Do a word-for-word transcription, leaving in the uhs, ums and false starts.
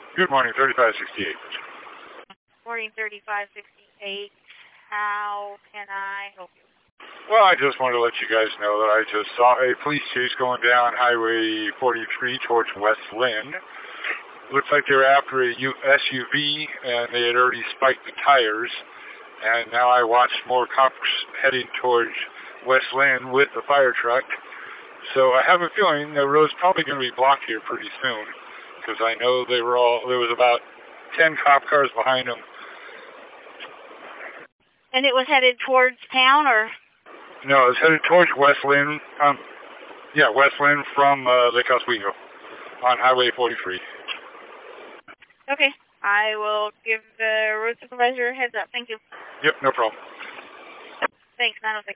Good morning, thirty-five sixty-eight. Morning, thirty-five sixty-eight. How can I help you? Well, I just wanted to let you guys know that I just saw a police chase going down Highway forty-three towards West Lynn. Looks like they were after a S U V, and they had already spiked the tires. And now I watched more cops heading towards West Lynn with the fire truck. So I have a feeling the road's probably going to be blocked here pretty soon, because I know they were all there was about ten cop cars behind them. And it was headed towards town, or? No, it was headed towards West Lynn. Um, yeah, West Lynn from uh, Lake Oswego on Highway forty-three. Okay, I will give the road supervisor a heads up. Thank you. Yep, no problem. Thanks, nine oh six.